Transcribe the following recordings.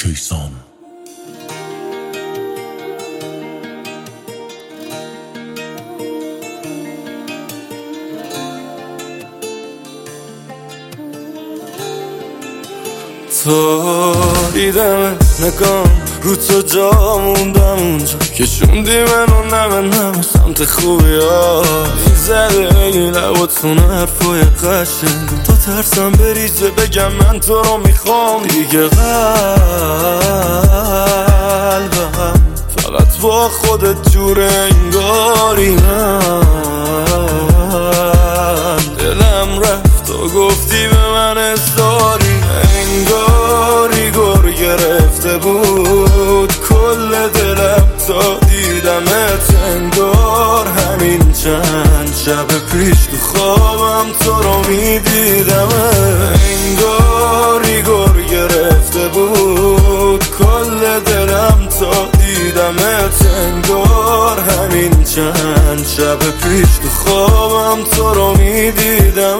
کیسان. تو دیدم نگام رو تو جا موندم اونجا کشوندی منو نمه سمت خوبی ها میزده این لباتون حرفای قشنگ تا ترسم بریزه بگم من تو رو میخوام دیگه قلبم فقط با خودت جوره انگاری من دلم رفت و گفتی به من اصداری انگاری گر گرفته بود کل دلم تا دیدمت انگار همین چند شب پیش تو خوابم تو رو میدیدم انگاری گر گرفته بود کل دلم تا دیدمت انگار همین چند شب پیش تو خوابم تو رو میدیدم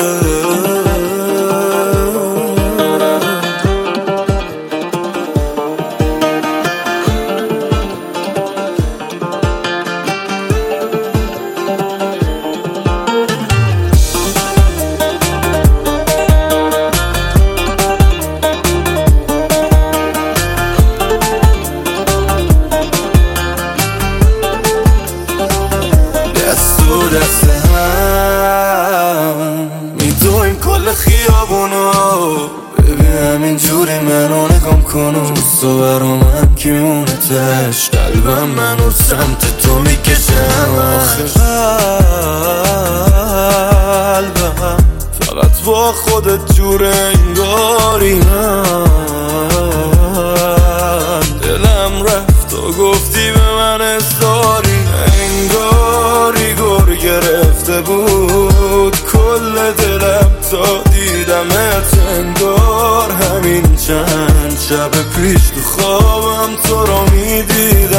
دست هم میدویم کل خیابونو ببین همین جوری منو نگم کنو تو برا من که میمونتش قلبم منو سمت تو میکشم آخه قلبم فقط با خودت جور انگاری من دلم رفت و گفتی به من اصداری انگاری گر گرفته بود کل دلم تا دیدمت انگار همین چند شب پیش تو خوابم تو رو میدیدم